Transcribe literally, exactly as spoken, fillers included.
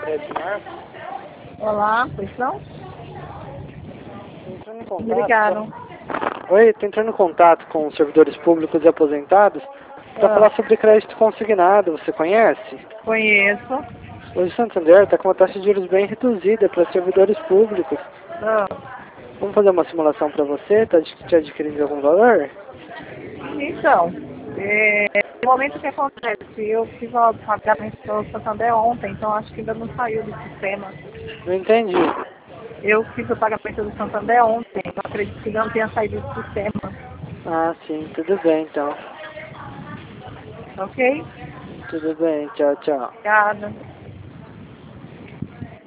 Olá, pois não? Entrando em contato, Me ligaram. Oi, estou entrando em contato com os servidores públicos e aposentados para Ah, falar sobre crédito consignado. Você conhece? conheço. Hoje o Santander está com uma taxa de juros bem reduzida para servidores públicos. Ah, Vamos fazer uma simulação para você? Está te adquirindo algum valor? então, é, no momento que acontece, eu fiz o pagamento pelo Santander ontem, então acho que ainda não saiu do sistema. Não entendi. Eu fiz o pagamento do Santander ontem, eu acredito que ainda não tenha saído do sistema. Ah, sim, tudo bem então. Ok? Tudo bem, tchau, tchau. Obrigada.